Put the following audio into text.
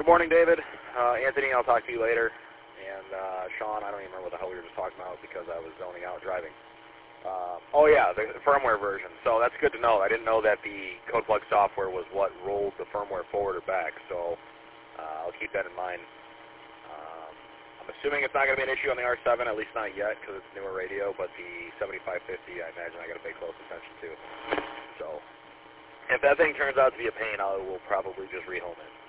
Good morning, David. Anthony, I'll talk to you later. And Sean, I don't even remember what the hell we were just talking about because I was zoning out driving. Oh yeah, the firmware version. So that's good to know. I didn't know that the CodePlug software was what rolled the firmware forward or back. So I'll keep that in mind. I'm assuming it's not going to be an issue on the R7, at least not yet, because it's a newer radio. But the 7550, I imagine I got to pay close attention to. So if that thing turns out to be a pain, I will probably just rehome it.